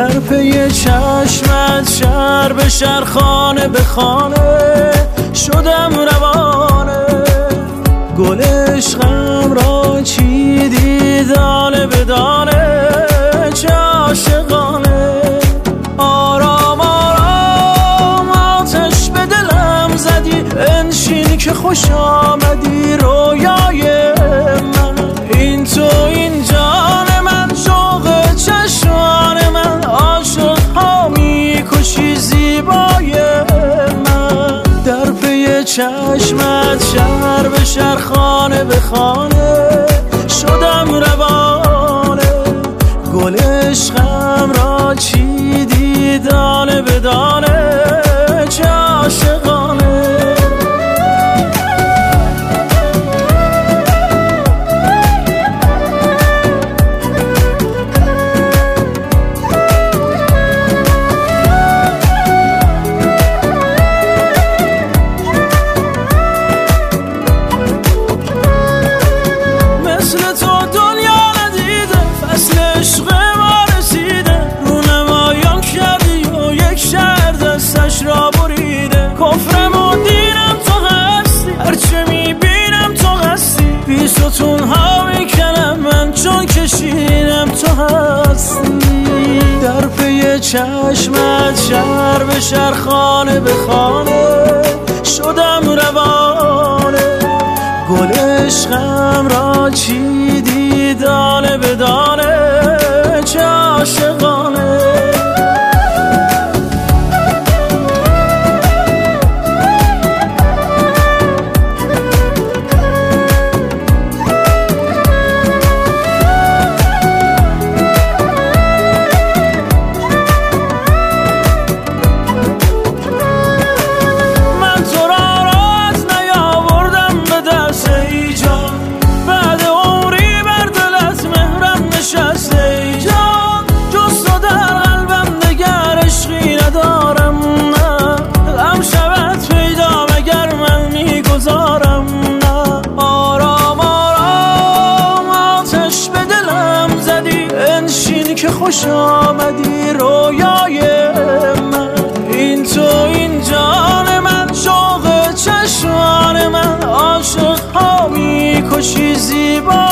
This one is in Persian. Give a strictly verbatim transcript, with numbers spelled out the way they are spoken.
در پی چشمت شهر به شهر خانه به خانه شدم روانه، گل عشقم را چیدی دانه به دانه، چه عاشقانه. آرام آرام آتش به دلم زدی، انشین که خوش آمدی رویای من. این تو این جان من، شوق چشمان من، عاشق ها میکشی زیبای من. در پی چشمت شهر به شهر خانه به خانه شدم روانه، گل عشقم را چیدی دانه به دانه، چه عاشقانه. کفرم و دینم تو هستی، هرچه میبینم تو هستی، بی ستون ها میکنم من چون کشیدم تو هستی. در پی چشمت شهر به شهر خانه به خانه شدم روانه، گل عشقم را چیدی دانه به دانه، چه عاشقانه. که خوش آمدی رویای من. این تو این جان من، شوق چشمان من، عاشق ها میکشی زیبا